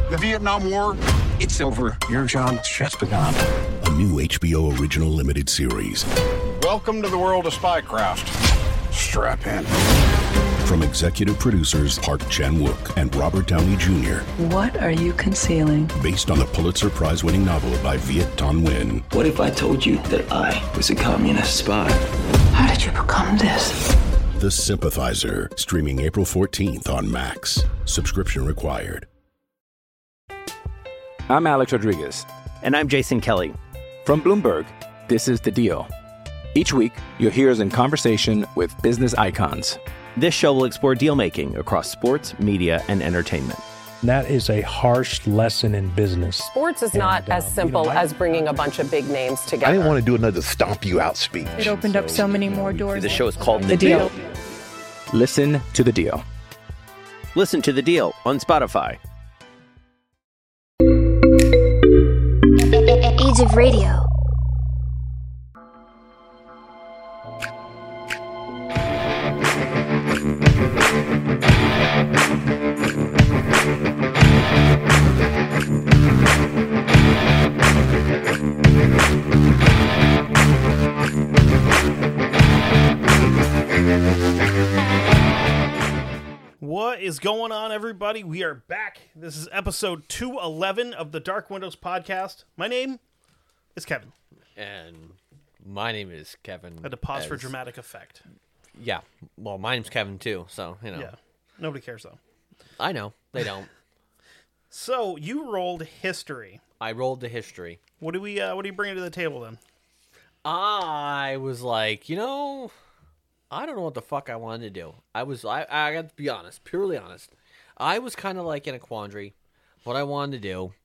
The Vietnam War, it's over. Your job's just begun. A new HBO original limited series. Welcome to the world of spycraft. Strap in. From executive producers Park Chan-wook and Robert Downey Jr. What are you concealing? Based on the Pulitzer Prize-winning novel by Viet Thanh Nguyen. What if I told you that I was a communist spy? How did you become this? The Sympathizer, streaming April 14th on Max. Subscription required. I'm Alex Rodriguez. And I'm Jason Kelly. From Bloomberg, this is The Deal. Each week, you'll hear us in conversation with business icons. This show will explore deal-making across sports, media, and entertainment. That is a harsh lesson in business. Sports is not as simple as bringing a bunch of big names together. I didn't want to do another stomp you out speech. It opened up so many more doors. The show is called The Deal. Listen to The Deal. Listen to The Deal on Spotify. Age of Radio. What is going on, everybody? We are back. This is episode 211 of the Dark Windows podcast. My name is Kevin. And my name is Kevin. I had to pause for dramatic effect. Yeah. Well, my name's Kevin, too, so, you know. Yeah. Nobody cares, though. I know. They don't. So, you rolled history. I rolled the history. What are you bringing to the table, then? I was like, I don't know what the fuck I wanted to do. I got to be honest, purely honest. I was kind of like in a quandary, what I wanted to do.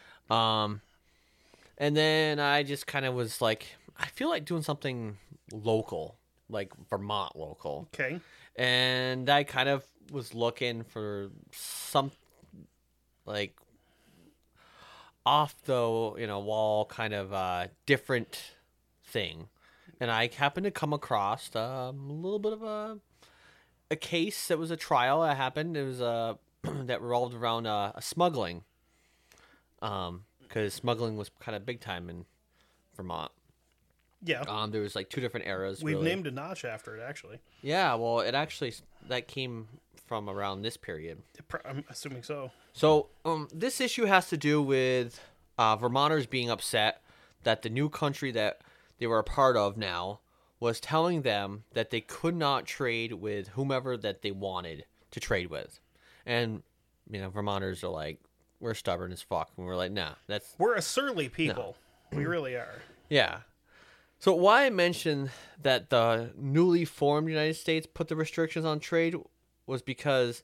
And then I just kind of was like, I feel like doing something local, like Vermont local. Okay. And I kind of was looking for some, like, off the, wall kind of different thing. And I happened to come across a little bit of a case that was a trial that happened. It was that revolved around smuggling, because smuggling was kind of big time in Vermont. Yeah. There was like two different eras. We've named a notch after it, actually. Yeah, well, that came from around this period. I'm assuming so. So this issue has to do with Vermonters being upset that the new country that they were a part of now was telling them that they could not trade with whomever that they wanted to trade with. And, Vermonters are like, we're stubborn as fuck. And we're like, nah, we're a surly people. No. We really are. Yeah. So why I mentioned that the newly formed United States put the restrictions on trade was because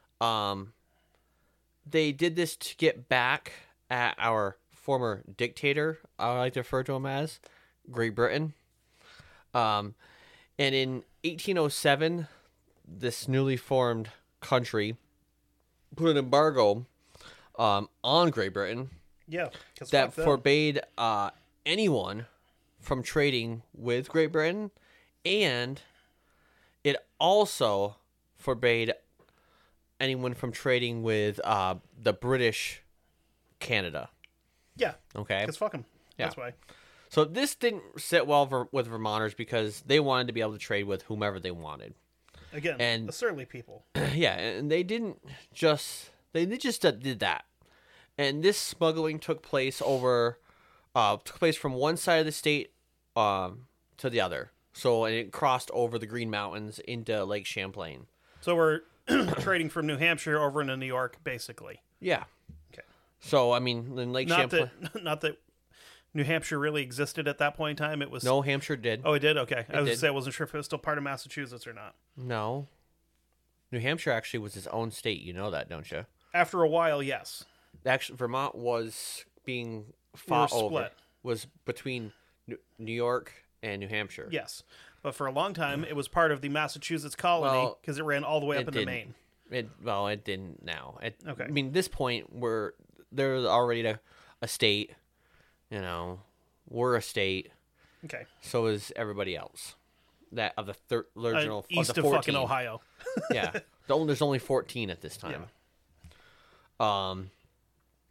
they did this to get back at our former dictator, I like to refer to him as, Great Britain. And in 1807, this newly formed country put an embargo on Great Britain. Yeah, that forbade anyone from trading with Great Britain, and it also forbade anyone from trading with the British Canada. Yeah. Okay. Because fuck them. Yeah. That's why. So this didn't sit well with Vermonters because they wanted to be able to trade with whomever they wanted. Again, the surly people. Yeah, and they just did that. And this smuggling took place from one side of the state to the other. So and it crossed over the Green Mountains into Lake Champlain. So we're trading from New Hampshire over into New York, basically. Yeah. Okay. So I mean, in Lake Champlain. Not that New Hampshire really existed at that point in time. It was No, Hampshire did. Oh, it did. Okay, I was gonna say I wasn't sure if it was still part of Massachusetts or not. No, New Hampshire actually was its own state. You know that, don't you? After a while, yes. Actually, Vermont was being fought over. Was between New York and New Hampshire. Yes, but for a long time, it was part of the Massachusetts colony because it ran all the way up into Maine. It didn't now. Okay. I mean, this point, they're already a state. We're a state. Okay. So is everybody else. That of the original east of of fucking Ohio. Yeah. There's only 14 at this time. Yeah.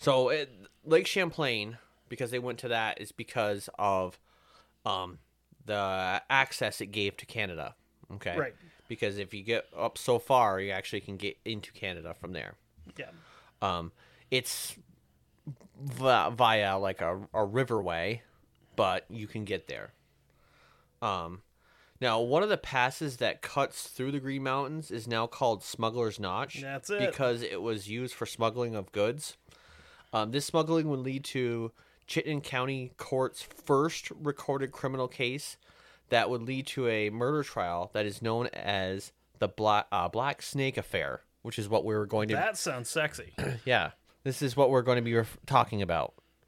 So Lake Champlain, because they went to that, is because of the access it gave to Canada. Okay. Right. Because if you get up so far, you actually can get into Canada from there. Yeah. It's via like a riverway, but you can get there. Now, one of the passes that cuts through the Green Mountains is now called Smuggler's Notch. That's it. Because it was used for smuggling of goods. This smuggling would lead to Chittenden County Court's first recorded criminal case that would lead to a murder trial that is known as the Black Snake Affair, which is what we were going to... That sounds sexy. Yeah. This is what we're going to be talking about.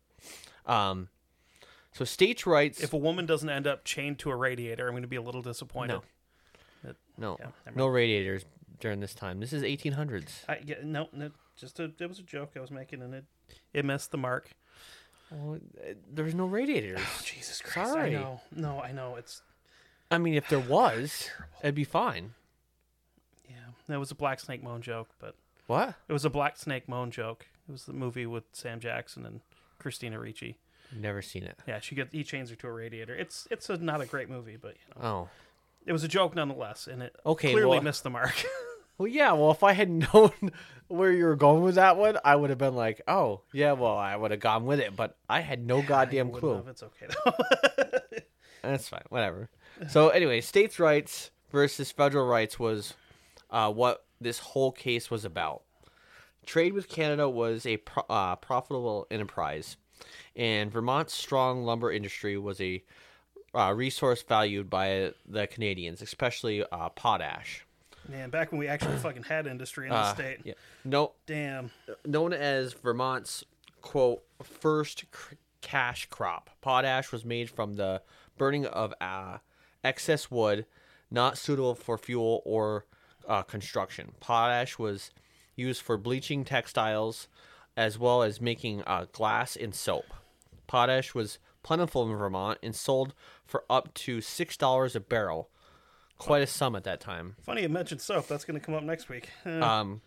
So states' rights... If a woman doesn't end up chained to a radiator, I'm going to be a little disappointed. No, no radiators during this time. This is 1800s. No, it was a joke I was making, and it missed the mark. Well, there's no radiators. Oh, Jesus Christ! Sorry. I know. No, I know. I mean, if there was, it'd be fine. Yeah, that was a Black Snake Moan joke, but what? It was a Black Snake Moan joke. It was the movie with Sam Jackson and Christina Ricci. Never seen it. Yeah, he chains her to a radiator. It's not a great movie, but Oh. It was a joke nonetheless, and it clearly missed the mark. Well, yeah. Well, if I had known where you were going with that one, I would have been like, "Oh, yeah." Well, I would have gone with it, but I had no goddamn clue. It's okay though. That's fine. Whatever. So, anyway, states' rights versus federal rights was what this whole case was about. Trade with Canada was a profitable enterprise, and Vermont's strong lumber industry was a resource valued by the Canadians, especially potash. Man, back when we actually fucking had industry in the state. Yeah. No. Damn. Known as Vermont's, quote, first cash crop, potash was made from the burning of excess wood not suitable for fuel or construction. Potash was used for bleaching textiles as well as making glass and soap. Potash was plentiful in Vermont and sold for up to $6 a barrel. Quite a sum at that time. Funny you mentioned soap. That's going to come up next week. And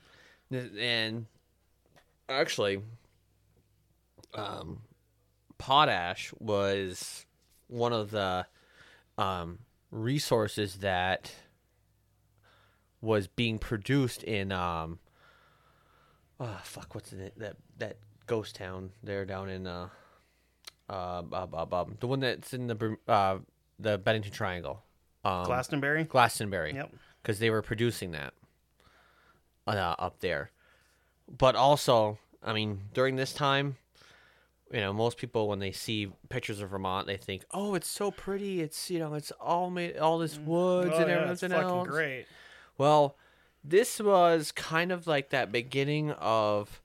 actually, potash was one of the resources that was being produced in what's in it? That ghost town there down in the one that's in the Bennington Triangle. Glastonbury? Glastonbury. Yep. Because they were producing that up there. But also, I mean, during this time, most people, when they see pictures of Vermont, they think, oh, it's so pretty. It's, it's all made, all this woods and everything else. Fucking great. Well, this was kind of like that beginning of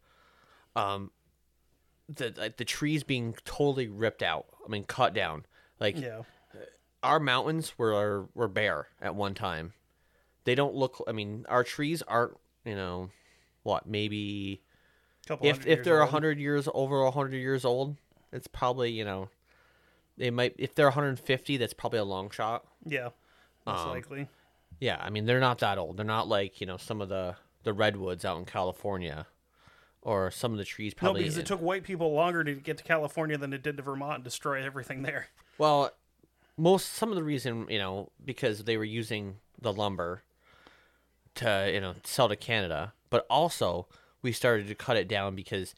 the trees being totally ripped out. I mean, cut down. Our mountains were bare at one time. They don't look. I mean, our trees aren't. Maybe if they're 100 years over 100 years old, it's probably they might. If they're 150, that's probably a long shot. Yeah, most likely. Yeah, I mean they're not that old. They're not like some of the redwoods out in California, or some of the trees probably. No, because it took white people longer to get to California than it did to Vermont and destroy everything there. Well. Some of the reason, because they were using the lumber to, sell to Canada, but also we started to cut it down because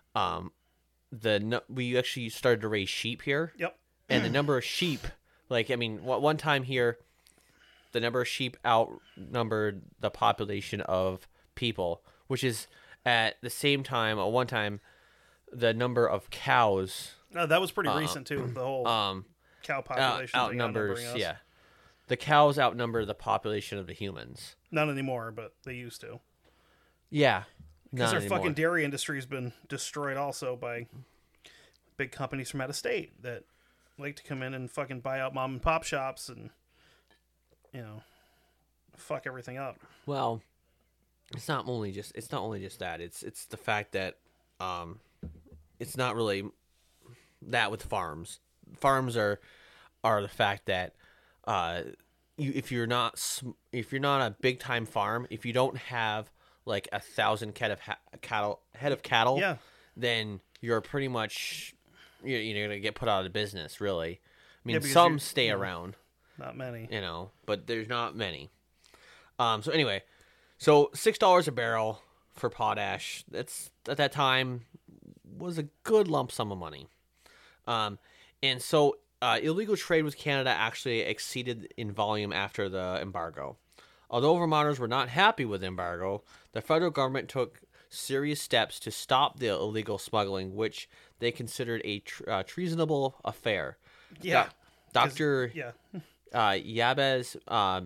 we actually started to raise sheep here. Yep. And the number of sheep, one time here, the number of sheep outnumbered the population of people, which is at the same time, at one time, the number of cows. That was pretty recent too. The whole cow population outnumbers. Yeah, the cows outnumber the population of the humans. Not anymore, but they used to. Yeah, because our fucking dairy industry has been destroyed also by big companies from out of state that like to come in and fucking buy out mom and pop shops and fuck everything up. Well, it's not only just that. It's the fact that it's not really that with farms. Farms are the fact that if you're not a big time farm, if you don't have like 1,000 head of cattle, yeah, then you're pretty much you're gonna get put out of business. Really, I mean, because some stay around. Not many. But there's not many. So anyway, so $6 a barrel for potash. That's at that time was a good lump sum of money. And so illegal trade with Canada actually exceeded in volume after the embargo. Although Vermonters were not happy with the embargo, the federal government took serious steps to stop the illegal smuggling, which they considered a treasonable affair. Yeah. Dr. Jabez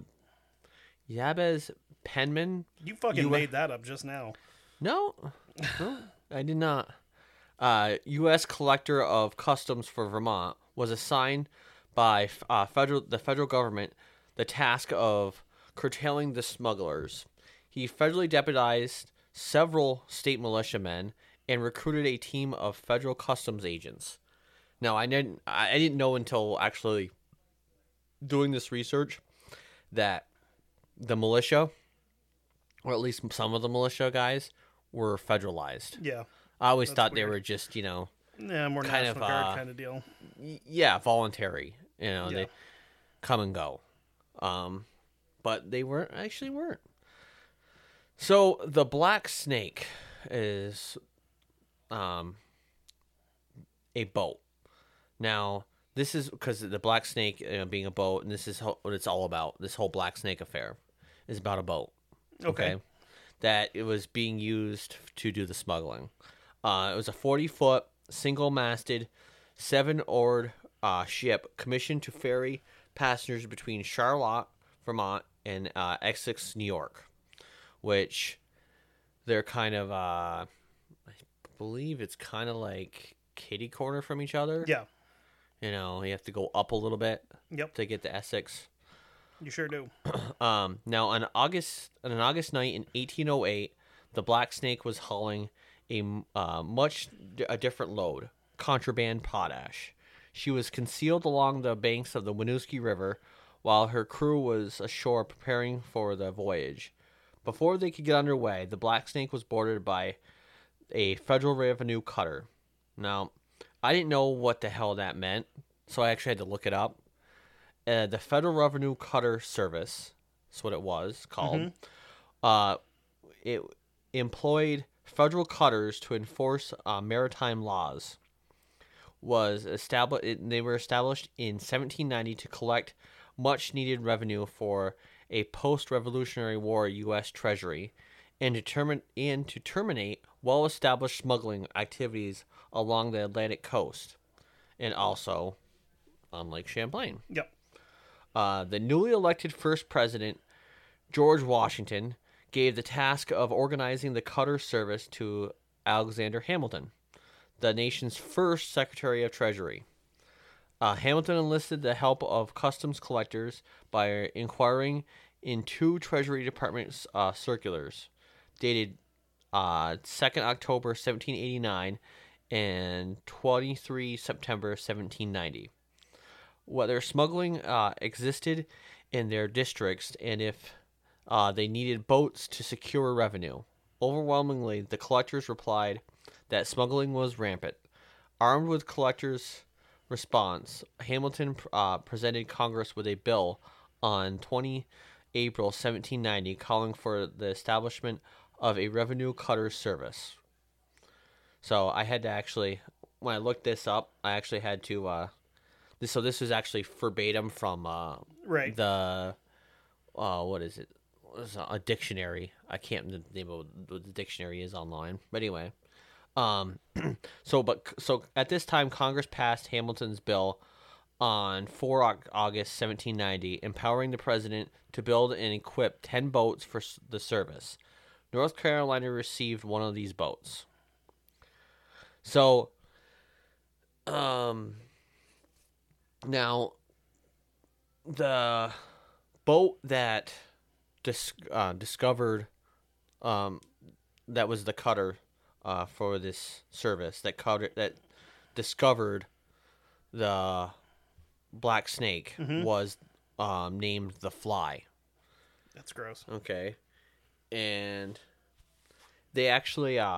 Penman. You fucking made that up just now. No, I did not. U.S. Collector of Customs for Vermont was assigned by the federal government the task of curtailing the smugglers. He federally deputized several state militiamen and recruited a team of federal customs agents. Now, I didn't know until actually doing this research that the militia, or at least some of the militia guys, were federalized. Yeah. I always thought they were just, more kind National Guard kind of deal. Yeah, voluntary. They come and go. But they weren't. So the Black Snake is a boat. Now, this is because the Black Snake being a boat, and this is what it's all about. This whole Black Snake affair is about a boat. Okay. That it was being used to do the smuggling. It was a 40-foot, single-masted, 7-oared ship commissioned to ferry passengers between Charlotte, Vermont, and Essex, New York, which they're kind of, I believe it's kind of like kitty corner from each other. Yeah. You have to go up a little bit to get to Essex. You sure do. Now, on an August night in 1808, the Black Snake was hauling a different load, contraband potash. She was concealed along the banks of the Winooski River while her crew was ashore preparing for the voyage. Before they could get underway, the Black Snake was boarded by a Federal Revenue cutter. Now, I didn't know what the hell that meant, so I actually had to look it up. The Federal Revenue Cutter Service, that's what it was called. It employed federal cutters to enforce maritime laws. They were established in 1790 to collect much-needed revenue for a post-Revolutionary War U.S. Treasury, and to terminate well-established smuggling activities along the Atlantic coast, and also on Lake Champlain. Yep. The newly elected first president, George Washington, gave the task of organizing the cutter service to Alexander Hamilton, the nation's first Secretary of Treasury. Hamilton enlisted the help of customs collectors by inquiring in 2 Treasury Department circulars dated 2nd October 1789 and 23 September 1790. Whether smuggling existed in their districts and if they needed boats to secure revenue. Overwhelmingly, the collectors replied that smuggling was rampant. Armed with collectors' response, Hamilton presented Congress with a bill on 20 April 1790 calling for the establishment of a revenue cutter service. So I had to actually, when I looked this up, I actually had to, this was actually verbatim from the, what is it? It was a dictionary. I can't remember the name of what the dictionary is online. But anyway, so at this time, Congress passed Hamilton's bill on 4 August 1790, empowering the president to build and equip 10 boats for the service. North Carolina received one of these boats. So, now, the boat that discovered, that was the cutter for this service, that discovered the Black Snake, was named the Fly. That's gross. Okay. And they actually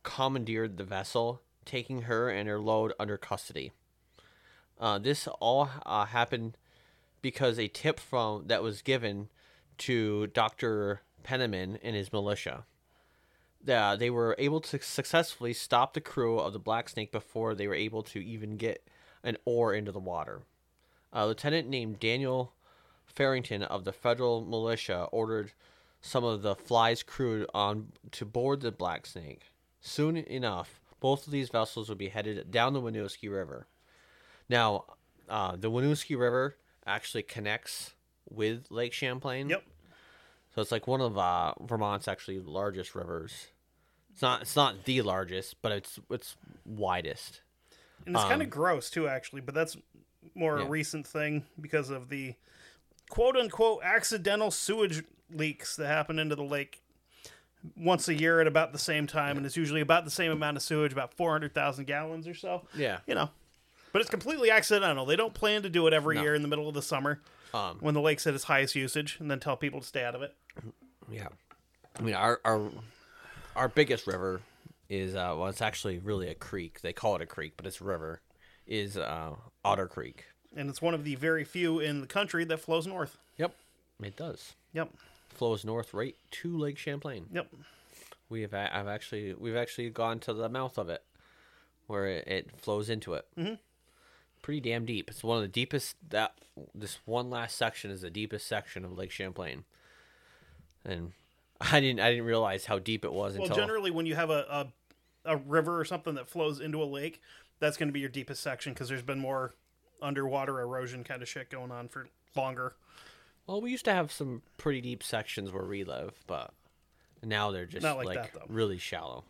commandeered the vessel, taking her and her load under custody. This all happened because a tip that was given to Dr. Penniman and his militia. They were able to successfully stop the crew of the Black Snake before they were able to even get an oar into the water. A lieutenant named Daniel Farrington of the Federal Militia ordered some of the Fly's crew on to board the Black Snake. Soon enough, both of these vessels would be headed down the Winooski River. Now, the Winooski River actually connects with Lake Champlain. Yep. So it's like one of Vermont's actually largest rivers. It's not the largest, but it's widest. And it's kind of gross too, actually. But that's more a recent thing because of the quote unquote accidental sewage leaks that happen into the lake once a year at about the same time, and it's usually about the same amount of sewage, about 400,000 gallons or so. Yeah, but it's completely accidental. They don't plan to do it every year in the middle of the summer when the lake's at its highest usage, and then tell people to stay out of it. Yeah, I mean our biggest river is it's actually really a creek. They call it a creek, but it's a river. Is Otter Creek, and it's one of the very few in the country that flows north. Yep, it does. Yep, flows north right to Lake Champlain. Yep, we've actually gone to the mouth of it, where it flows into it. Mm-hmm. Pretty damn deep. It's one of the deepest. This one last section is the deepest section of Lake Champlain, and I didn't realize how deep it was. Well, until generally, when you have a river or something that flows into a lake, that's going to be your deepest section because there's been more underwater erosion kind of shit going on for longer. Well, we used to have some pretty deep sections where we live, but now they're just not like that, though. Really shallow.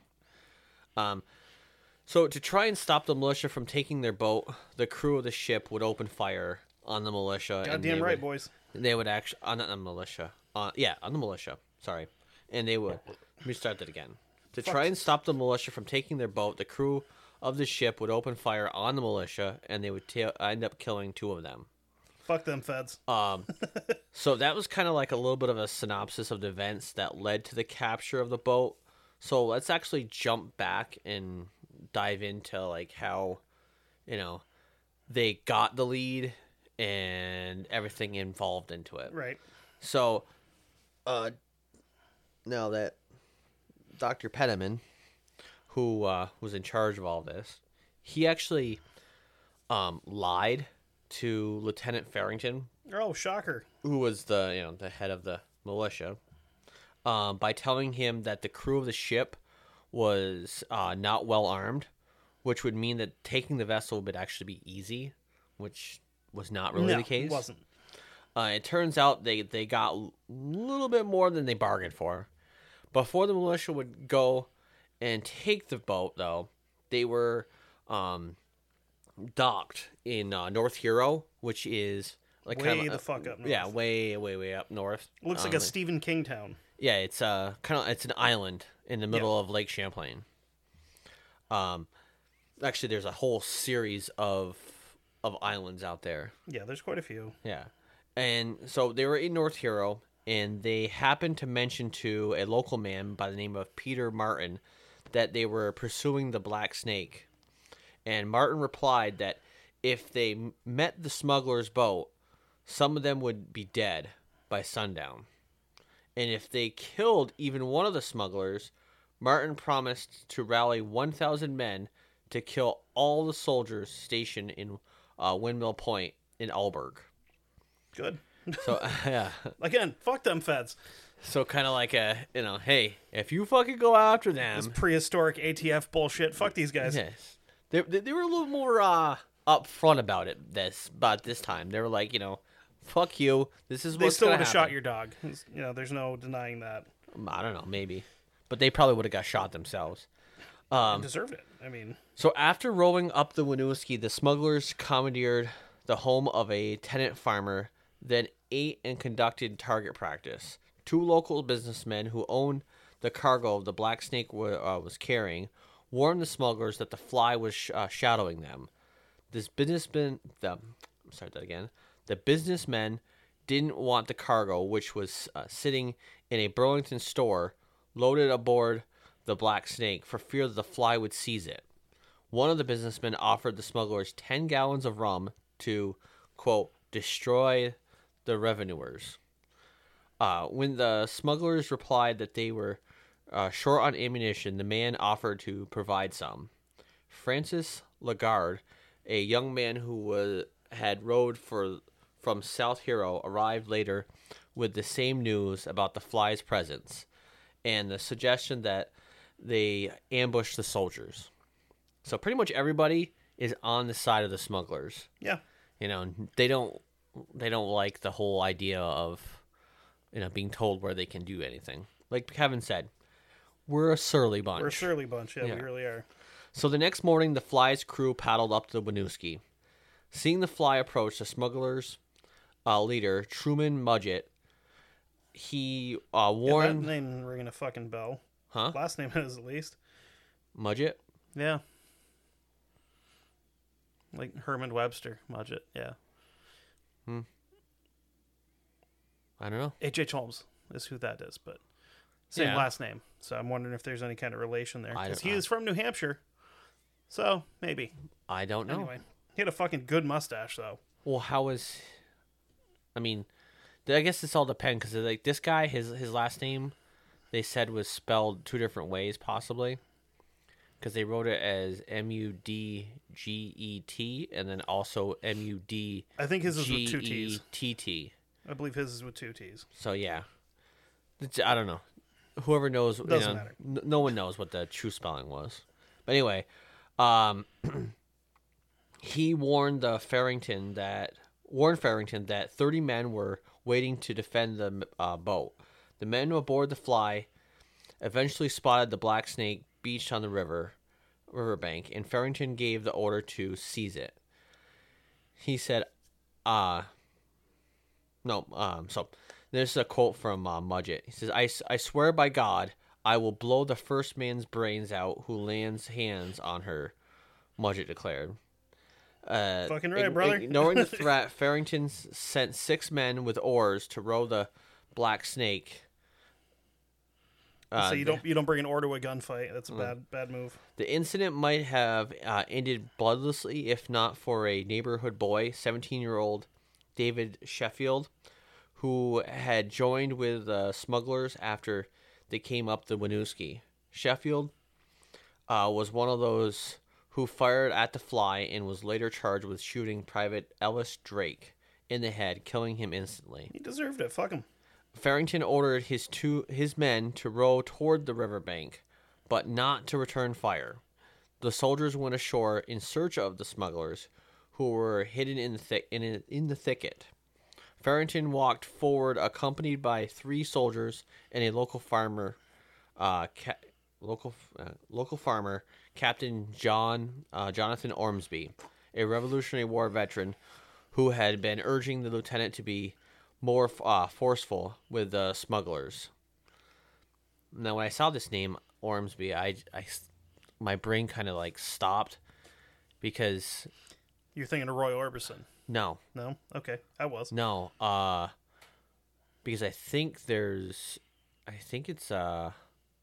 So to try and stop the militia from taking their boat, the crew of the ship would open fire on the militia. Goddamn right, boys. They would actually on the militia. On the militia. Sorry, and they would. Let me start that again. To try and stop the militia from taking their boat, the crew of the ship would open fire on the militia, and they would end up killing 2 of them. Fuck them feds. So that was kind of like a little bit of a synopsis of the events that led to the capture of the boat. So let's actually jump back and dive into like how, they got the lead and everything involved into it. Right. So, now that Dr. Penniman, who was in charge of all this, he actually lied to Lieutenant Farrington. Oh, shocker! Who was the head of the militia, by telling him that the crew of the ship was not well armed, which would mean that taking the vessel would actually be easy, which was not really the case. It wasn't. It turns out they got a little bit more than they bargained for. Before the militia would go and take the boat, though, they were docked in North Hero, which is like way the fuck up north. Yeah, way up north. It looks like a Stephen King town. Yeah, it's it's an island in the middle of Lake Champlain. Actually, there's a whole series of islands out there. Yeah, there's quite a few. Yeah, and so they were in North Hero, and they happened to mention to a local man by the name of Peter Martin that they were pursuing the Black Snake. And Martin replied that if they met the smugglers' boat, some of them would be dead by sundown. And if they killed even one of the smugglers, Martin promised to rally 1,000 men to kill all the soldiers stationed in Windmill Point in Alberg. Good. So, yeah. Again, fuck them feds. So kind of like hey, if you fucking go after them... This prehistoric ATF bullshit, fuck these guys. Yes. They were a little more upfront about it this time. They were like, fuck you. This is what's going to happen. They still would have shot your dog. There's no denying that. I don't know, maybe. But they probably would have got shot themselves. Deserved it. I mean... So after rowing up the Winooski, the smugglers commandeered the home of a tenant farmer, then ate and conducted target practice. 2 local businessmen who owned the cargo the Black Snake was carrying warned the smugglers that the Fly was shadowing them. The businessmen didn't want the cargo, which was sitting in a Burlington store, loaded aboard the Black Snake for fear that the fly would seize it. One of the businessmen offered the smugglers 10 gallons of rum to, quote, destroy the revenuers. When the smugglers replied that they were short on ammunition, the man offered to provide some. Francis Lagarde, a young man who had rowed from South Hero, arrived later with the same news about the fly's presence and the suggestion that they ambush the soldiers. So pretty much everybody is on the side of the smugglers. Yeah. You know, they don't like the whole idea of, you know, being told where they can do anything. Like Kevin said, we're a surly bunch. We're a surly bunch, yeah. We really are. So the next morning, the fly's crew paddled up to the Winooski. Seeing the fly approach, the smugglers' leader, Truman Mudgett, he warned... that name ringing a fucking bell. Huh? Last name is at least. Mudgett? Yeah. Like Herman Webster, Mudgett, yeah. I don't know. H.H. Holmes is who that is, but same last name. So I'm wondering if there's any kind of relation there. Because he is from New Hampshire. So, maybe. I don't know. Anyway, he had a fucking good mustache, though. Well, how is... I mean, I guess this all depends, because like this guy, his last name, they said was spelled two different ways, possibly. Because they wrote it as M-U-D-G-E-T, and then also M-U-D... I think his is with two T's. G-E-T-T. I believe his is with two T's. So, yeah. I don't know. Whoever knows... Doesn't matter. No one knows what the true spelling was. But anyway, he warned Farrington that 30 men were waiting to defend the boat. The men aboard the Fly eventually spotted the Black Snake beached on the riverbank, and Farrington gave the order to seize it. He said, so there's a quote from Mudgett. He says, I swear by God, I will blow the first man's brains out who lands hands on her, Mudgett declared. Fucking right, brother. Ignoring the threat, Farrington sent 6 men with oars to row the Black Snake. So you don't bring an oar to a gunfight. That's a bad move. The incident might have ended bloodlessly if not for a neighborhood boy, 17-year-old David Sheffield, who had joined with smugglers after they came up the Winooski. Sheffield was one of those who fired at the Fly and was later charged with shooting Private Ellis Drake in the head, killing him instantly. He deserved it. Fuck him. Farrington ordered his men to row toward the riverbank, but not to return fire. The soldiers went ashore in search of the smugglers, who were hidden in the thicket. Farrington walked forward, accompanied by 3 soldiers and a local farmer, Captain Jonathan Ormsby, a Revolutionary War veteran who had been urging the lieutenant to be more forceful with the smugglers. Now, when I saw this name, Ormsby, my brain kind of like stopped because... You're thinking of Roy Orbison. No. No? Okay. I was. No. Because I think it's a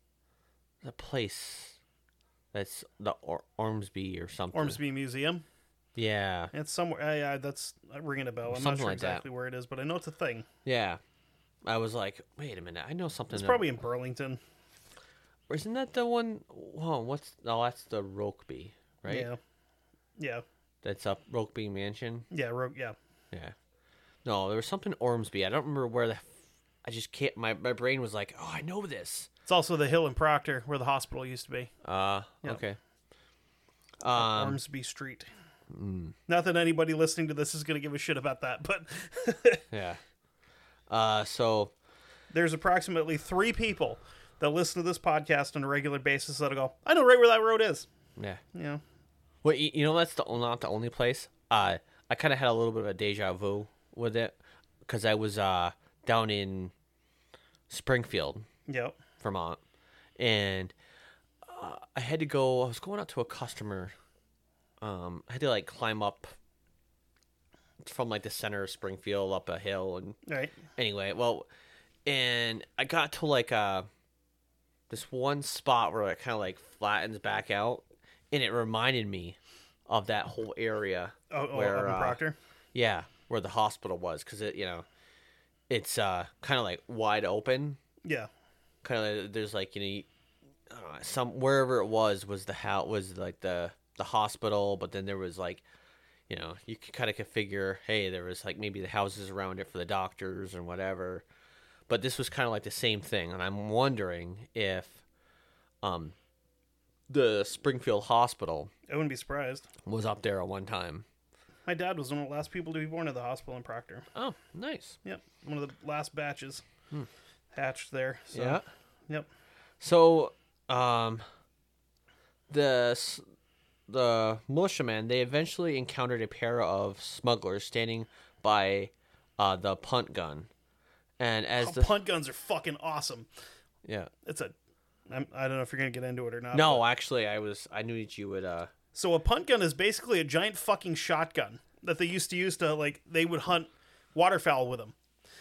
place that's the Ormsby or something. Ormsby Museum? Yeah. It's somewhere. Yeah, that's ringing a bell. I'm not sure exactly where it is, but I know it's a thing. Yeah. I was like, wait a minute. I know something. It's probably in Burlington. Or isn't that the one? Oh, that's the Rokeby, right? Yeah. Yeah. That's up Rokeby Mansion? Yeah, yeah. Yeah. No, there was something Ormsby. I don't remember where I just can't. My brain was like, oh, I know this. It's also the Hill and Proctor where the hospital used to be. Okay. Ormsby Street. Not that anybody listening to this is going to give a shit about that, but yeah. So there's approximately 3 people that listen to this podcast on a regular basis that'll go, I know right where that road is. Yeah. Yeah. Well, you know, that's not the only place. I kind of had a little bit of a deja vu with it because I was down in Springfield, Vermont, and I had to go. I was going out to a customer. I had to like climb up from like the center of Springfield up a hill, and right. Anyway, well, and I got to like this one spot where it kind of like flattens back out, and it reminded me of that whole area. Where up in Proctor? Yeah, where the hospital was, because it's kind of like wide open. Yeah. Kind of there's like some wherever it was the house was like the hospital, but then there was like you kind of could figure, hey, there was like maybe the houses around it for the doctors and whatever. But this was kind of like the same thing, and I'm wondering if the Springfield Hospital, I wouldn't be surprised, was up there at one time. My dad was one of the last people to be born at the hospital in Proctor. Oh, nice. Yep, one of the last batches hatched there. So, yeah. Yep. So, the militiamen, they eventually encountered a pair of smugglers standing by the punt gun. And as the punt guns are fucking awesome. Yeah. I don't know if you're going to get into it or not. No, actually, I knew that you would... So a punt gun is basically a giant fucking shotgun that they used to use to, like, they would hunt waterfowl with them.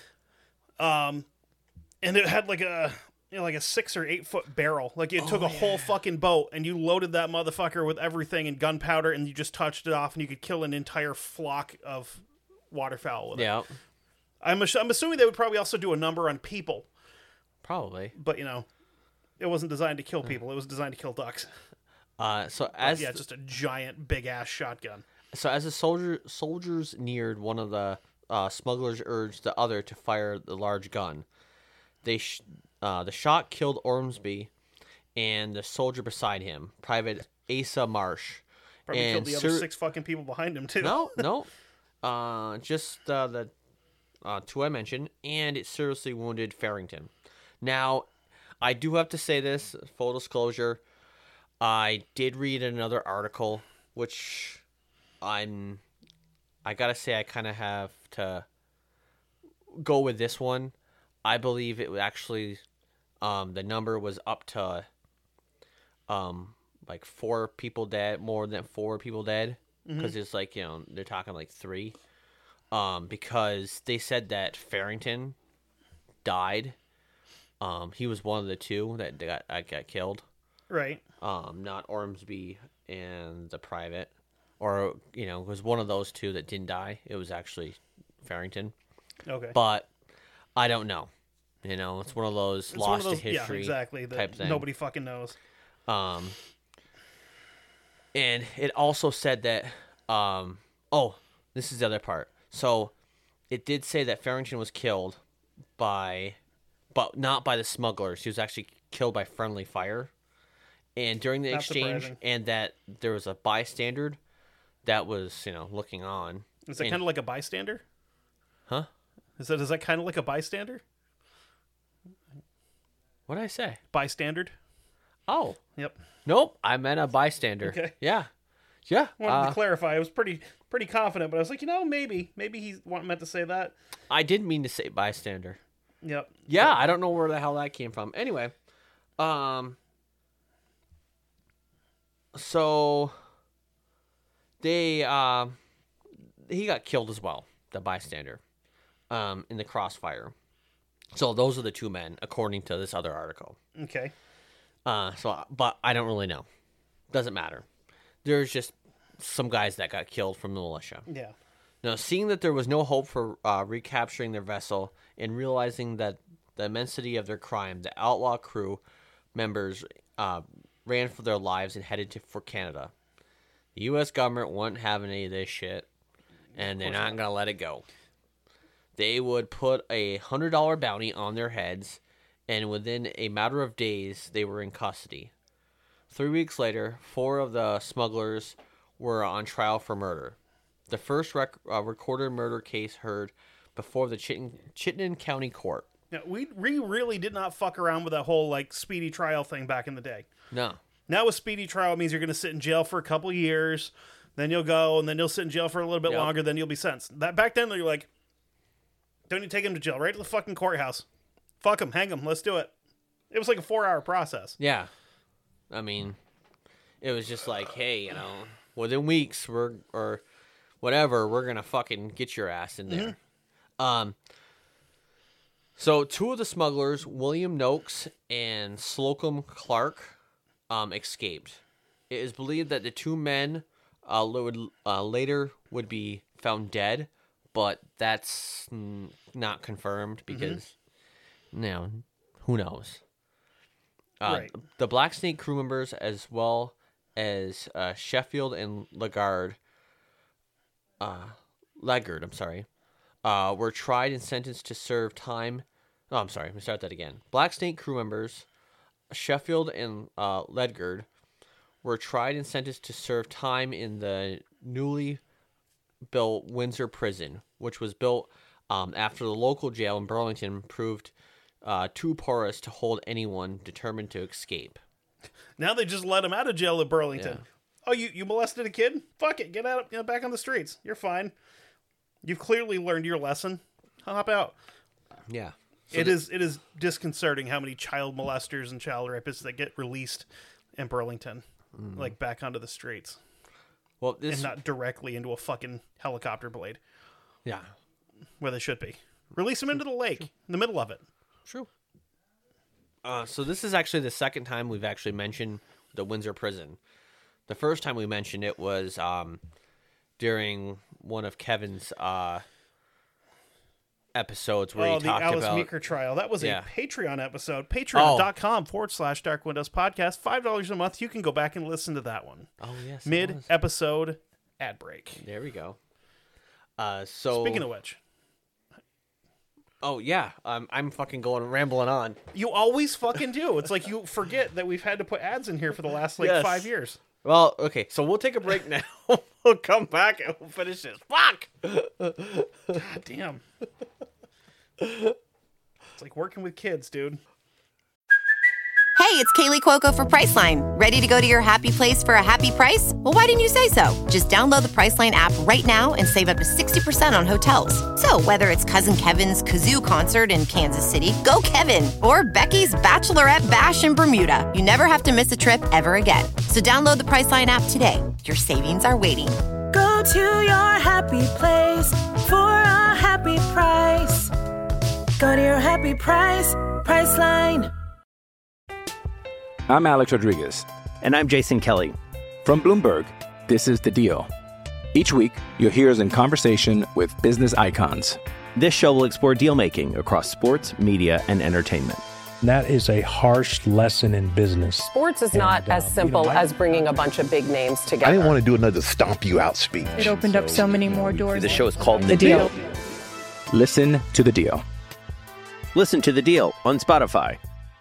And it had like a 6 or 8 foot barrel. Like you took a whole fucking boat and you loaded that motherfucker with everything and gunpowder, and you just touched it off and you could kill an entire flock of waterfowl with it. Yeah. I'm assuming they would probably also do a number on people. Probably. But, it wasn't designed to kill people. It was designed to kill ducks. Just a giant, big-ass shotgun. So as the soldiers neared, one of the smugglers urged the other to fire the large gun. The shot killed Ormsby and the soldier beside him, Private Asa Marsh. Probably killed the other 6 fucking people behind him, too. No. Just the 2 I mentioned, and it seriously wounded Farrington. Now, I do have to say this, full disclosure, I did read another article, which I gotta say I kind of have to go with this one. I believe it actually, the number was up to, like 4 people dead, more than 4 people dead, because it's like, they're talking like 3. Because they said that Farrington died. He was one of the 2 that got killed. Right. Not Ormsby and the private. Or, it was one of those 2 that didn't die. It was actually Farrington. Okay. But I don't know. It's one of those lost to history type thing. Nobody fucking knows. And it also said that, this is the other part. So, it did say that Farrington was killed but not by the smugglers. He was actually killed by friendly fire. And during the exchange, and that there was a bystander that was, looking on. Is that kind of like a bystander? Huh? Is that kind of like a bystander? What did I say? Bystander. Oh. Yep. Nope, I meant a bystander. Okay. Yeah. Yeah. I wanted to clarify. I was pretty confident, but I was like, maybe he meant to say that. I didn't mean to say bystander. Yep. Yeah, I don't know where the hell that came from. Anyway, so he got killed as well, the bystander, in the crossfire. So those are the 2 men, according to this other article. Okay. But I don't really know. Doesn't matter. There's just some guys that got killed from the militia. Yeah. Now, seeing that there was no hope for recapturing their vessel and realizing that the immensity of their crime, the outlaw crew members ran for their lives and headed for Canada. The U.S. government wasn't having any of this shit, and they're not going to let it go. They would put a $100 bounty on their heads, and within a matter of days, they were in custody. 3 weeks later, 4 of the smugglers were on trial for murder. The first recorded murder case heard before the Chittenden County Court. Yeah, we really did not fuck around with that whole speedy trial thing back in the day. No. Now a speedy trial means you're going to sit in jail for a couple years, then you'll go, and then you'll sit in jail for a little bit longer, then you'll be sentenced. That back then, you're like, don't you take him to jail, right to the fucking courthouse. Fuck him, hang him, let's do it. It was like a 4-hour process. Yeah. I mean, it was just like, hey, within weeks, we're going to fucking get your ass in there. So 2 of the smugglers, William Noakes and Slocum Clark, escaped. It is believed that the 2 men later would be found dead, but that's not confirmed because, who knows? Right. The Black Snake crew members, as well as Sheffield and Ledyard, were tried and sentenced to serve time. Oh, I'm sorry. Let me start that again. Black Snake crew members, Sheffield and Ledyard, were tried and sentenced to serve time in the newly built Windsor prison, which was built after the local jail in Burlington proved too porous to hold anyone determined to escape. Now they just let him out of jail at Burlington. Yeah. Oh, you molested a kid? Fuck it, get out, back on the streets. You're fine. You've clearly learned your lesson. Hop out. Yeah. So it is disconcerting how many child molesters and child rapists that get released in Burlington, like back onto the streets. Well, and not directly into a fucking helicopter blade. Yeah. Where they should be. Release them into the lake in the middle of it. True. So this is actually the second time we've actually mentioned the Windsor prison. The first time we mentioned it was during one of Kevin's episodes where he talked about... the Alice Meeker trial. That was a Patreon episode. Patreon.com/Dark Windows Podcast. $5 a month. You can go back and listen to that one. Oh, yes. Mid-episode ad break. There we go. So speaking of which... Oh, yeah. I'm fucking rambling on. You always fucking do. It's like you forget that we've had to put ads in here for the last, 5 years. Well, okay. So we'll take a break now. We'll come back and we'll finish this. Fuck! God damn. It's like working with kids, dude. Hey, it's Kaylee Cuoco for Priceline. Ready to go to your happy place for a happy price? Well, why didn't you say so? Just download the Priceline app right now and save up to 60% on hotels. So whether it's Cousin Kevin's Kazoo Concert in Kansas City, go Kevin, or Becky's Bachelorette Bash in Bermuda, you never have to miss a trip ever again. So download the Priceline app today. Your savings are waiting. Go to your happy place for a happy price. Go to your happy price, Priceline. I'm Alex Rodriguez. And I'm Jason Kelly. From Bloomberg, this is The Deal. Each week, you'll hear us in conversation with business icons. This show will explore deal-making across sports, media, and entertainment. That is a harsh lesson in business. Sports is not as simple as bringing a bunch of big names together. I didn't want to do another stomp you out speech. It opened up so many more doors. The show is called The Deal. Listen to The Deal. Listen to The Deal on Spotify.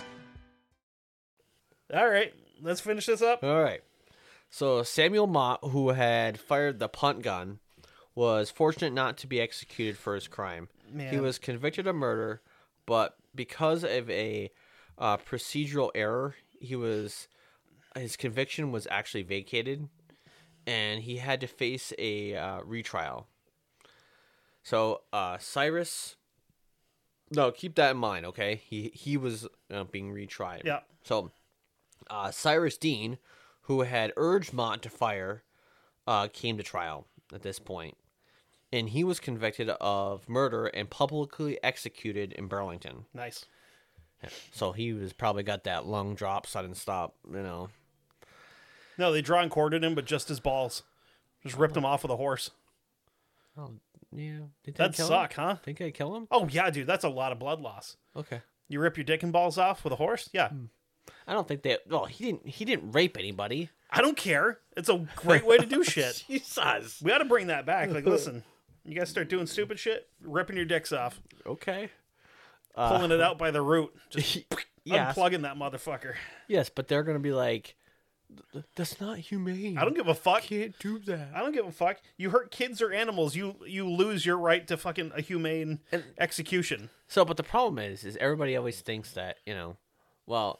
All right, let's finish this up. All right. So Samuel Mott, who had fired the punt gun, was fortunate not to be executed for his crime. Man. He was convicted of murder, but because of a procedural error, his conviction was actually vacated, and he had to face a retrial. So Cyrus, no, keep that in mind, okay? He was being retried. Yeah. So Cyrus Dean, who had urged Mott to fire, came to trial at this point. And he was convicted of murder and publicly executed in Burlington. Nice. Yeah. So he was probably got that lung drop, sudden stop, No, they draw and quartered him, but just his balls. Just ripped him off with a horse. Oh, yeah. That'd suck, huh? Think I'd kill him? Oh, yeah, dude. That's a lot of blood loss. Okay. You rip your dick and balls off with a horse? Yeah. I don't think they... Well, he didn't rape anybody. I don't care. It's a great way to do shit. Jesus. We ought to bring that back. Like, listen, you guys start doing stupid shit, ripping your dicks off. Okay. Pulling it out by the root. Just yes. Unplugging that motherfucker. Yes, but they're going to be like, that's not humane. I don't give a fuck. Can't do that. I don't give a fuck. You hurt kids or animals, you lose your right to fucking a humane execution. So, but the problem is everybody always thinks that, well,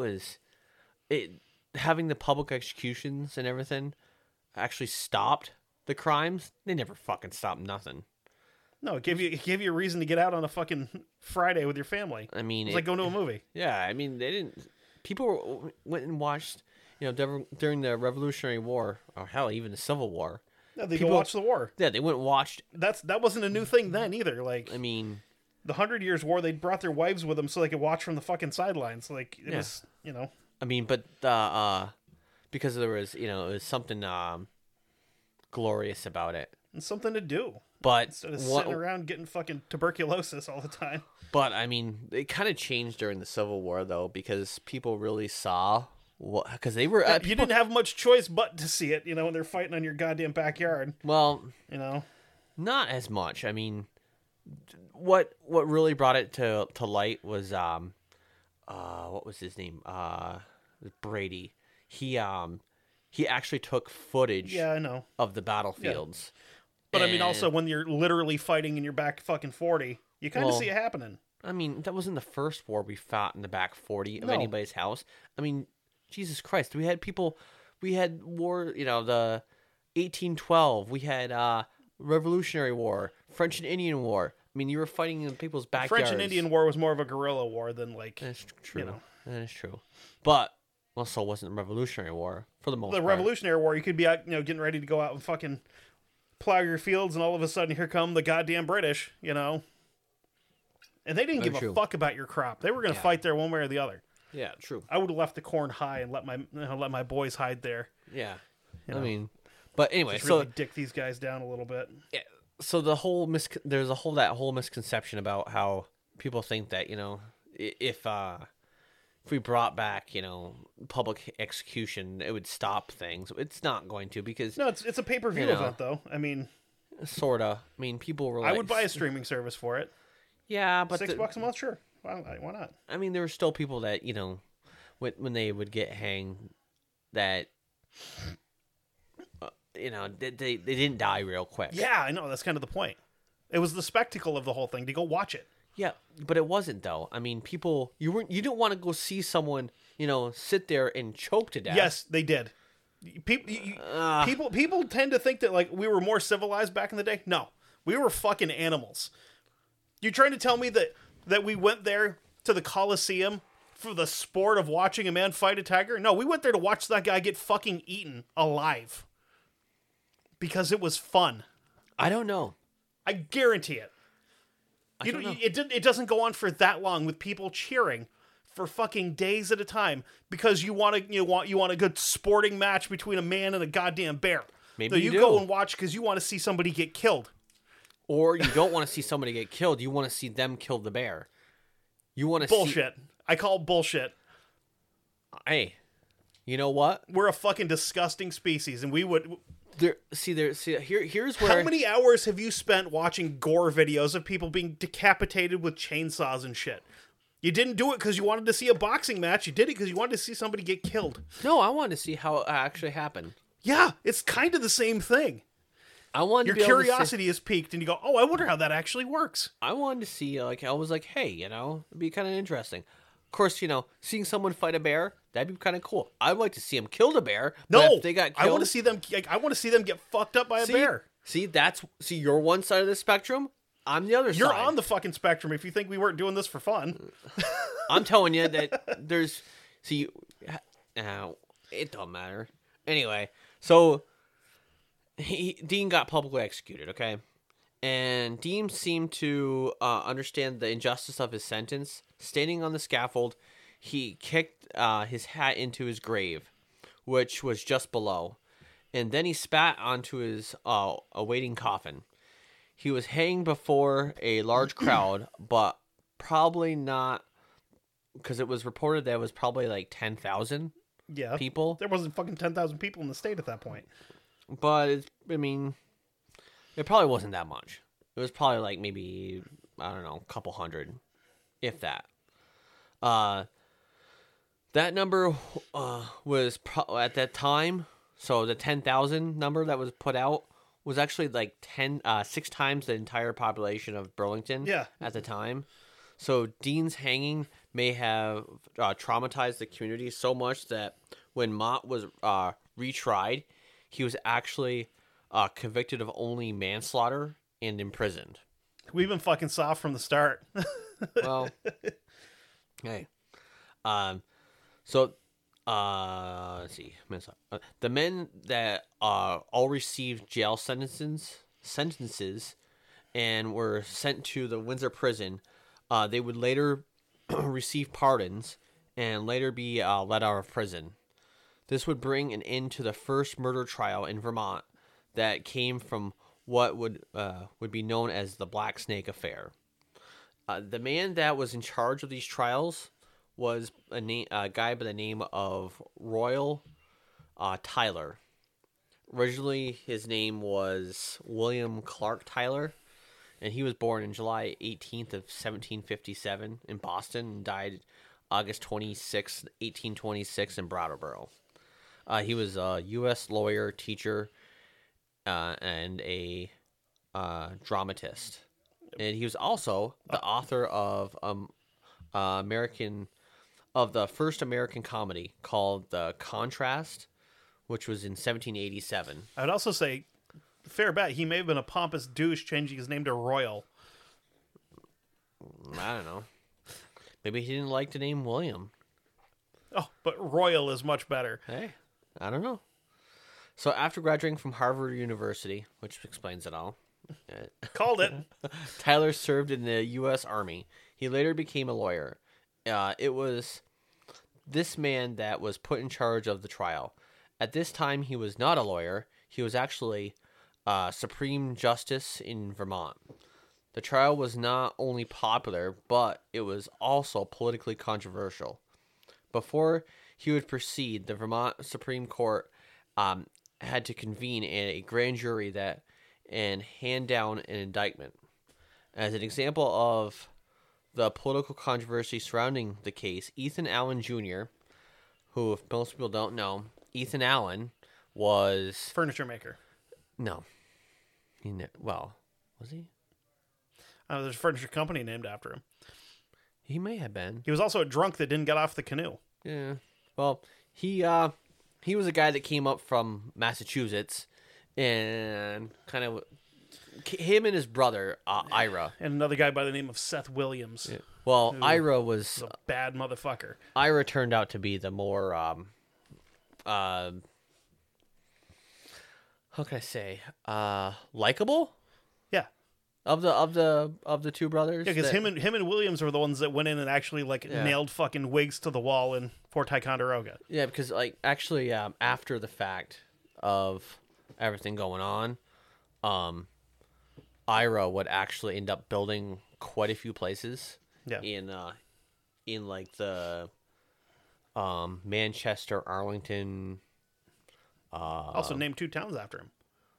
having the public executions and everything actually stopped the crimes. They never fucking stopped nothing. No, it gave you a reason to get out on a fucking Friday with your family. I mean, it's like going to a movie. Yeah, I mean, they didn't. People went and watched, during the Revolutionary War, or hell, even the Civil War. Yeah, they go watch the war. Yeah, they went and watched. That wasn't a new thing then either. Like, I mean, the 100 Years' War, they brought their wives with them so they could watch from the fucking sidelines. Like, it was, I mean, but because there was, it was something glorious about it. And something to do. But instead of sitting around getting fucking tuberculosis all the time. But, I mean, it kind of changed during the Civil War, though, because people really saw what... Because they were... you didn't have much choice but to see it, when they're fighting on your goddamn backyard. Well... Not as much. I mean, what really brought it to light was what was his name? Brady. He actually took footage. Yeah, I know. Of the battlefields. Yeah. But I mean, also when you're literally fighting in your back fucking 40, you kind of see it happening. I mean, that wasn't the first war we fought in the back 40 of anybody's house. I mean, Jesus Christ, we had war. The 1812. We had Revolutionary War, French and Indian War. I mean, you were fighting in people's backyards. French and Indian War was more of a guerrilla war than That's true. That is true. But also wasn't the Revolutionary War for the most part. The Revolutionary War, you could be out, getting ready to go out and fucking plow your fields, and all of a sudden here come the goddamn British, And they didn't give a fuck about your crop. They were going to fight there one way or the other. Yeah, true. I would have left the corn high and let my boys hide there. Yeah. I mean, but anyway, just really dick these guys down a little bit. Yeah. So the whole there's that whole misconception about how people think that if we brought back public execution, it would stop things. It's not going to, because it's a pay-per-view event though. I mean, sorta. I mean, people were. I would buy a streaming service for it. Yeah, but $6 a month, sure. Why not? I mean, there were still people that when they would get hanged, that. They didn't die real quick. Yeah, I know. That's kind of the point. It was the spectacle of the whole thing to go watch it. Yeah, but it wasn't though. I mean, people, you didn't want to go see someone, sit there and choke to death. Yes, they did. People tend to think that like we were more civilized back in the day. No, we were fucking animals. You trying to tell me that we went there to the Coliseum for the sport of watching a man fight a tiger? No, we went there to watch that guy get fucking eaten alive. Because it was fun. I don't know. I guarantee it. It doesn't go on for that long with people cheering for fucking days at a time because you want a good sporting match between a man and a goddamn bear. Maybe so you go and watch because you want to see somebody get killed. Or you don't want to see somebody get killed. You want to see them kill the bear. You want to bullshit. I call it bullshit. Hey, you know what? We're a fucking disgusting species, and we would. Here's where. How many hours have you spent watching gore videos of people being decapitated with chainsaws and shit? You didn't do it because you wanted to see a boxing match. You did it because you wanted to see somebody get killed. No, I wanted to see how it actually happened. Yeah, it's kind of the same thing. I wanted your curiosity is piqued, and you go, "Oh, I wonder how that actually works." I wanted to see, I was like, "Hey, it'd be kind of interesting." Of course, seeing someone fight a bear, that'd be kind of cool. I'd like to see them kill the bear. No, if they got killed, I want to see them. I want to see them get fucked up by a bear. See, you're one side of the spectrum. I'm the other side. You're on the fucking spectrum. If you think we weren't doing this for fun, I'm telling you that there's. See, it don't matter. Anyway, so Dean got publicly executed. Okay, and Dean seemed to understand the injustice of his sentence. Standing on the scaffold, he kicked his hat into his grave, which was just below, and then he spat onto his awaiting coffin. He was hanged before a large crowd, but probably not, because it was reported that it was probably like 10,000 people. There wasn't fucking 10,000 people in the state at that point. But, it probably wasn't that much. It was probably like maybe, I don't know, a couple hundred, if that. That number was at that time, so the 10,000 number that was put out was actually like 6 times the entire population of Burlington at the time. So Dean's hanging may have traumatized the community so much that when Mott was retried, he was actually convicted of only manslaughter and imprisoned. We've been fucking soft from the start. Well, hey. So, let's see. The men that all received jail sentences and were sent to the Windsor prison. They would later receive pardons and later be let out of prison. This would bring an end to the first murder trial in Vermont that came from what would be known as the Black Snake Affair. The man that was in charge of these trials was a guy by the name of Royal Tyler. Originally, his name was William Clark Tyler, and he was born in July 18th of 1757 in Boston and died August 26, 1826 in Brattleboro. He was a U.S. lawyer, teacher, and a dramatist. And he was also the author of the first American comedy called The Contrast, which was in 1787. I would also say, fair bet, he may have been a pompous douche changing his name to Royal. I don't know. Maybe he didn't like the name William. Oh, but Royal is much better. Hey, I don't know. So after graduating from Harvard University, which explains it all. Called it. Tyler served in the U.S. Army. He later became a lawyer. It was this man that was put in charge of the trial. At this time, he was not a lawyer. He was actually Supreme Justice in Vermont. The trial was not only popular, but it was also politically controversial. Before he would proceed, the Vermont Supreme Court had to convene a grand jury and hand down an indictment. As an example of the political controversy surrounding the case, Ethan Allen Jr., who, if most people don't know, Ethan Allen was... Furniture maker. No. Was he? There's a furniture company named after him. He may have been. He was also a drunk that didn't get off the canoe. Yeah. Well, he was a guy that came up from Massachusetts, and kind of him and his brother Ira, and another guy by the name of Seth Williams. Yeah. Well, Ira was a bad motherfucker. Ira turned out to be the more how can I say, likable? Yeah. Of the two brothers. Yeah, because him and Williams were the ones that went in and actually nailed fucking wigs to the wall in Fort Ticonderoga. Yeah, because actually after the fact of everything going on, Ira would actually end up building quite a few places. Yeah. In like the Manchester, Arlington. Also named 2 towns after him.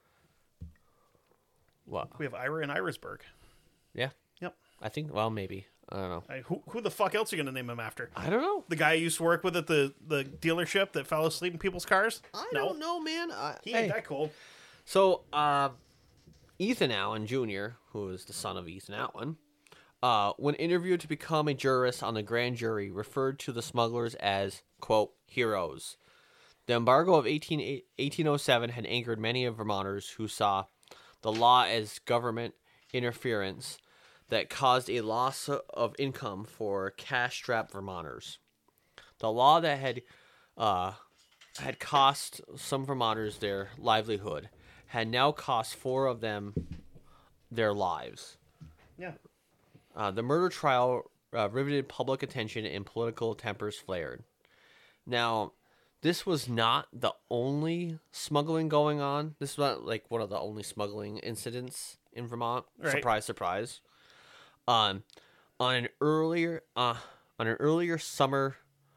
What? We have Ira and Irisburg. Yeah. Yep. I think, well, maybe. I don't know. Who the fuck else are you going to name him after? I don't know. The guy I used to work with at the dealership that fell asleep in people's cars? I don't know, man. He ain't that cool. So, Ethan Allen Jr., who is the son of Ethan Allen, when interviewed to become a jurist on the grand jury, referred to the smugglers as, quote, heroes. The embargo of 1807 had angered many of Vermonters who saw the law as government interference that caused a loss of income for cash-strapped Vermonters. The law that had cost some Vermonters their livelihood had now cost 4 of them their lives. Yeah. The murder trial riveted public attention and political tempers flared. Now, this was not the only smuggling going on. This was not like one of the only smuggling incidents in Vermont. Right. Surprise, surprise. On an earlier summer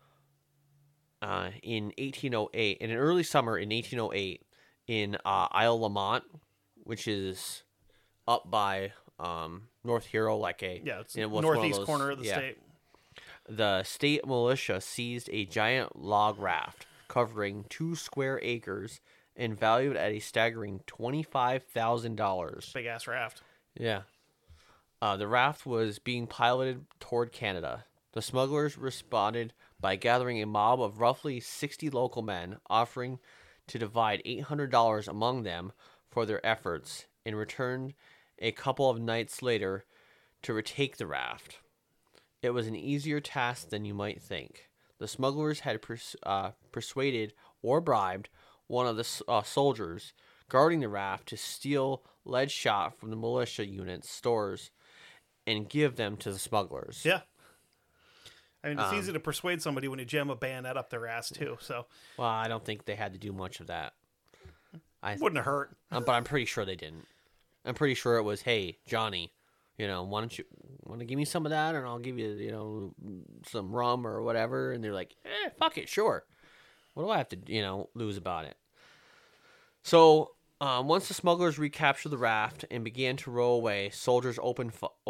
in 1808, in an early summer in 1808, in Isle Lamont, which is up by North Hero, it's northeast corner of the state. The state militia seized a giant log raft covering 2 square acres and valued at a staggering $25,000. Big ass raft. Yeah. The raft was being piloted toward Canada. The smugglers responded by gathering a mob of roughly 60 local men, offering to divide $800 among them for their efforts, and returned a couple of nights later to retake the raft. It was an easier task than you might think. The smugglers had persuaded or bribed one of the soldiers, guarding the raft to steal lead shot from the militia unit's stores and give them to the smugglers. Yeah. I mean, it's easy to persuade somebody when you jam a bayonet up their ass, too. So, well, I don't think they had to do much of that. Wouldn't have hurt. But I'm pretty sure they didn't. I'm pretty sure it was, hey, Johnny, why don't you want to give me some of that, and I'll give you, some rum or whatever. And they're like, fuck it, sure. What do I have to, lose about it? So, once the smugglers recaptured the raft and began to row away, soldiers opened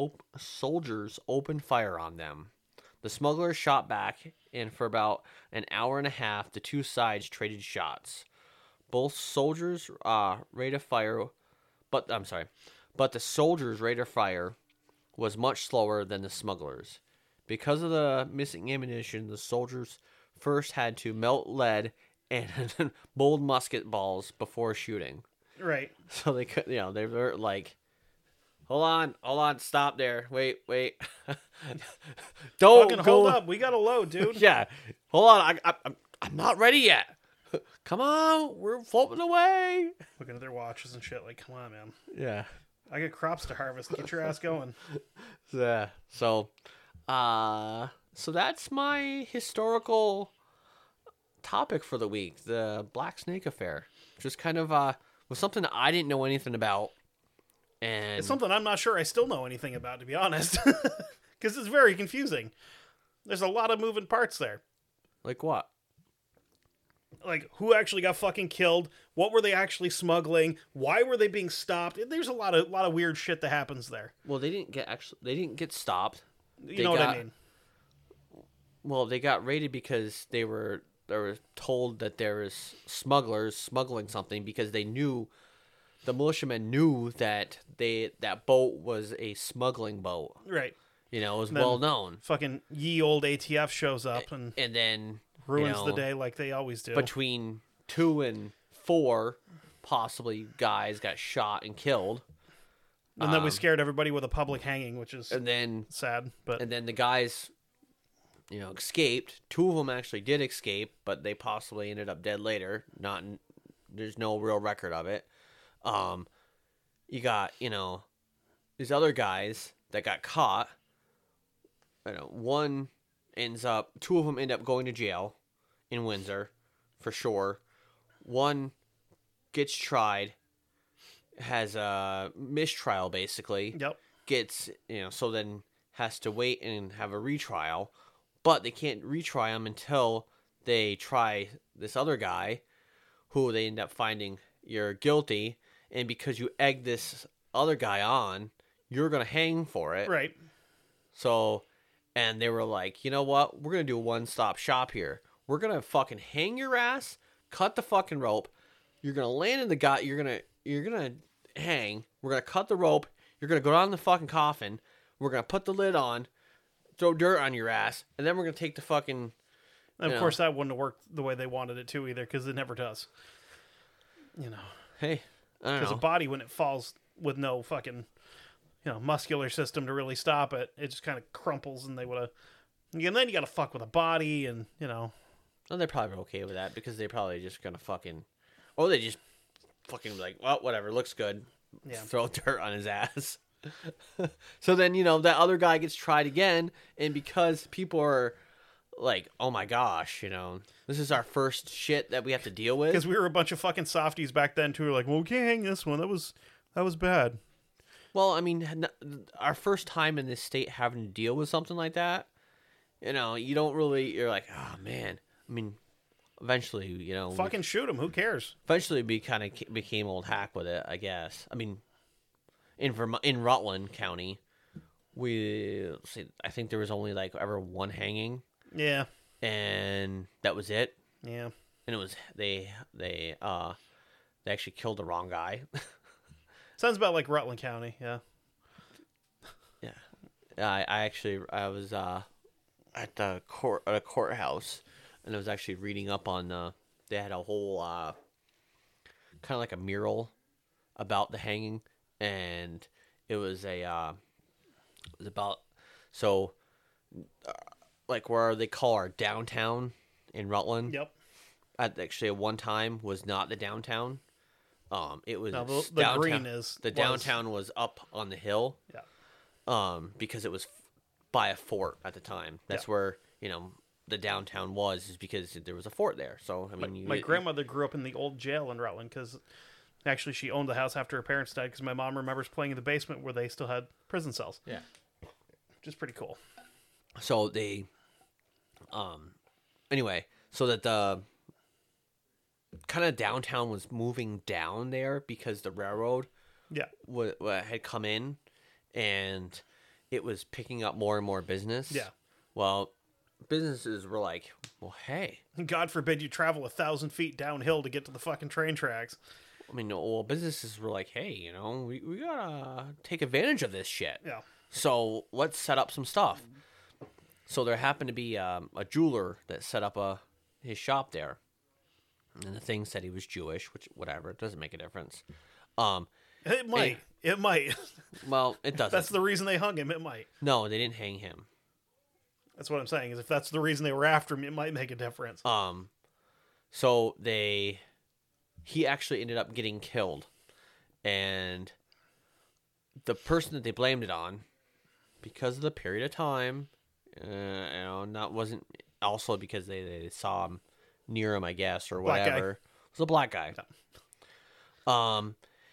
fire on them. The smugglers shot back, and for about an hour and a half, the two sides traded shots. Both soldiers' rate of fire, but the soldiers' rate of fire was much slower than the smugglers. Because of the missing ammunition, the soldiers first had to melt lead and mold musket balls before shooting. Right. So they could, they were like, hold on, stop there. Wait. Don't fucking hold up. We got a load, dude. Yeah. Hold on. I'm not ready yet. Come on, we're floating away. Looking at their watches and shit, like, come on, man. Yeah. I got crops to harvest. Get your ass going. Yeah. So that's my historical topic for the week, the Black Snake Affair. Just kind of was something that I didn't know anything about. And it's something I'm not sure I still know anything about, to be honest. Because it's very confusing. There's a lot of moving parts there. Like what? Like, who actually got fucking killed? What were they actually smuggling? Why were they being stopped? There's a lot of weird shit that happens there. Well, they didn't get stopped. You know what I mean? Well, they got raided because they were told that there was smugglers smuggling something, because the militiamen knew that that boat was a smuggling boat. Right. It was well known. Fucking ye old ATF shows up and then ruins the day like they always do. Between 2 and 4 possibly guys got shot and killed. And then we scared everybody with a public hanging, which is sad. But and then the guys, escaped. 2 of them actually did escape, but they possibly ended up dead later. There's no real record of it. You got, these other guys that got caught. 2 of them end up going to jail in Windsor, for sure. 1 gets tried, has a mistrial, basically. Yep. Gets, so then has to wait and have a retrial. But they can't retry him until they try this other guy, who they end up finding you're guilty. And because you egg this other guy on, you're going to hang for it. Right. So, and they were like, you know what? We're going to do a one-stop shop here. We're going to fucking hang your ass, cut the fucking rope. You're going to land in the guy. You're going to hang. We're going to cut the rope. You're going to go down in the fucking coffin. We're going to put the lid on, throw dirt on your ass, and then we're going to take the fucking... And of course, that wouldn't have worked the way they wanted it to either, because it never does. Hey, I don't know. Because a body, when it falls with no fucking... muscular system to really stop it, it just kind of crumples, and they would have... And then you got to fuck with a body, and, Well, they're probably okay with that, because they're probably just going to fucking... Or they just fucking like, well, whatever, looks good. Yeah. Throw dirt on his ass. So then, that other guy gets tried again, and because people are like, oh my gosh, this is our first shit that we have to deal with. Because we were a bunch of fucking softies back then, too. We're like, well, we can't hang this one. That was bad. Well, I mean, our first time in this state having to deal with something like that, you don't really, you're like, oh, man. I mean, eventually, Fucking shoot him. Who cares? Eventually, we kind of became old hack with it, I guess. I mean, in Rutland County, I think there was only, ever 1 hanging. Yeah. And that was it. Yeah. And it was, they actually killed the wrong guy. Sounds about like Rutland County, yeah. Yeah. I was at the courthouse, and I was actually reading up on they had a whole kind of like a mural about the hanging, and it was about like where they call our downtown in Rutland. Yep. Actually, at one time was not the downtown. It was the downtown, green is downtown was up on the hill. Yeah. Because it was by a fort at the time. That's where the downtown is because there was a fort there. So I mean, my grandmother grew up in the old jail in Rutland because actually she owned the house after her parents died because my mom remembers playing in the basement where they still had prison cells. Yeah, which is pretty cool. So they, anyway, so that the kind of downtown was moving down there because the railroad, had come in, and it was picking up more and more business. Yeah. Well, businesses were like, well, hey. God forbid you travel 1,000 feet downhill to get to the fucking train tracks. I mean, well, businesses were like, hey, we gotta take advantage of this shit. Yeah. So let's set up some stuff. So there happened to be a jeweler that set up his shop there. And the thing said he was Jewish, which, whatever, it doesn't make a difference. It might. It might. Well, it doesn't. That's the reason they hung him. It might. No, they didn't hang him. That's what I'm saying, is if that's the reason they were after him, it might make a difference. So he actually ended up getting killed. And the person that they blamed it on, because of the period of time, wasn't also because they saw him near him, I guess, or whatever. It was a black guy. Yeah.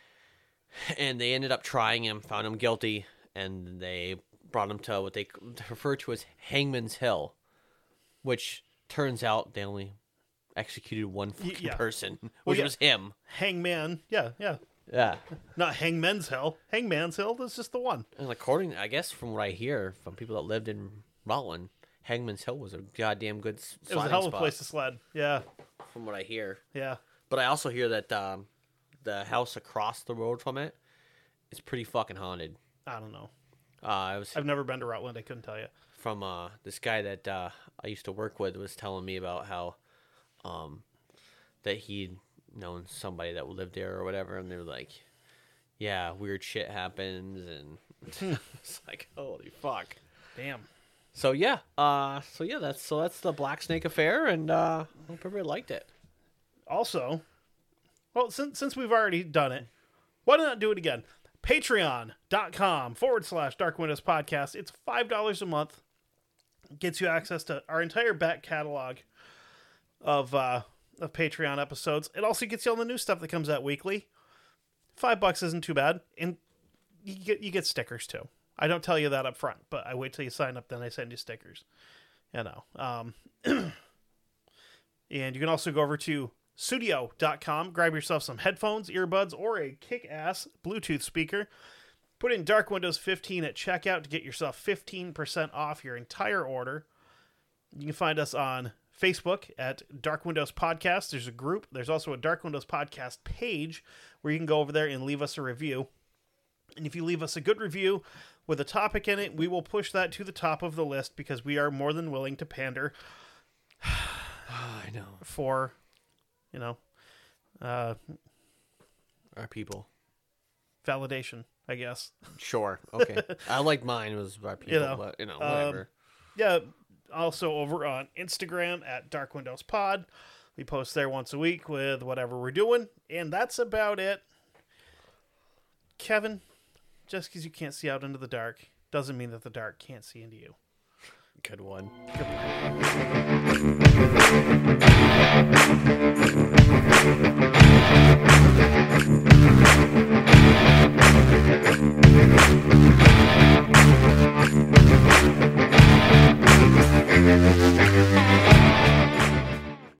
And they ended up trying him, found him guilty, and they brought him to what they refer to as Hangman's Hill, which turns out they only executed one fucking person, which was him. Hangman, yeah. Not Hangman's Hill. Hangman's Hill, that's just the one. And according, I guess, from what I hear from people that lived in Rutland, Hangman's Hill was a goddamn good sliding spot. It was a hell of a place to sled, yeah. From what I hear. Yeah. But I also hear that the house across the road from it is pretty fucking haunted. I don't know. I've never been to Rutland. I couldn't tell you. From this guy that I used to work with was telling me about how that he'd known somebody that lived there or whatever, and they were like, "Yeah, weird shit happens," and it's like, "Holy fuck, damn." So that's the Black Snake Affair, and I hope everybody liked it. Also, well, since we've already done it, why not do it again? Patreon.com/Dark Windows Podcast. It's $5 a month. It gets you access to our entire back catalog of Patreon episodes. It also gets you all the new stuff that comes out weekly. $5 isn't too bad, and you get stickers too. I don't tell you that up front, but I wait till you sign up, then I send you stickers. And you can also go over to Sudio.com, grab yourself some headphones, earbuds, or a kick-ass Bluetooth speaker. Put in Dark Windows 15 at checkout to get yourself 15% off your entire order. You can find us on Facebook at Dark Windows Podcast. There's a group. There's also a Dark Windows Podcast page where you can go over there and leave us a review. And if you leave us a good review with a topic in it, we will push that to the top of the list because we are more than willing to pander. I know. For... our people. Validation, I guess. Sure. Okay. I like mine was our people, but whatever. Yeah. Also over on Instagram at Dark Windows Pod. We post there once a week with whatever we're doing. And that's about it. Kevin, just because you can't see out into the dark doesn't mean that the dark can't see into you. Good one. Goodbye.